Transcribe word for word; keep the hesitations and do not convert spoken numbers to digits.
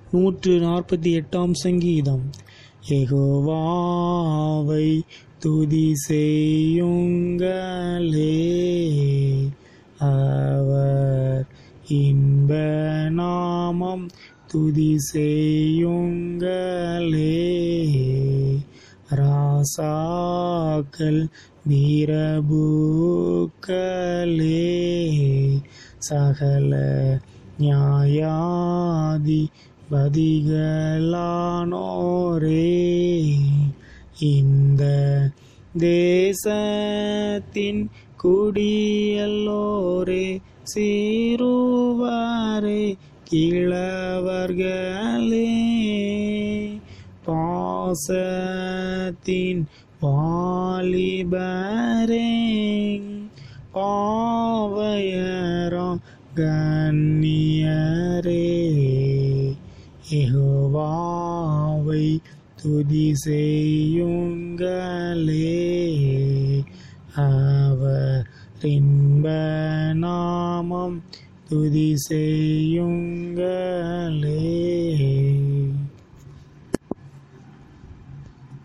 நூற்று நாற்பத்தி எட்டாம் சங்கீதம். யெகோவாவை துதி செய்யுங்களே, அவர் இன்ப நாமம் துதி செய்யுங்களே. ராசாக்கள் வீரபுக்களே, சகல நியாயாதி பதிகளானோரே, இந்த தேசத்தின் குடியல்லோரே, சிறுவரே கிழவர்களே, பாசத்தின் வாலிபரே, பாவையரா கண்ணியரே, யெகோவாவை துதி செய்யுங்களே, அவர் இன்ப நாமம் துதி செய்யுங்களே.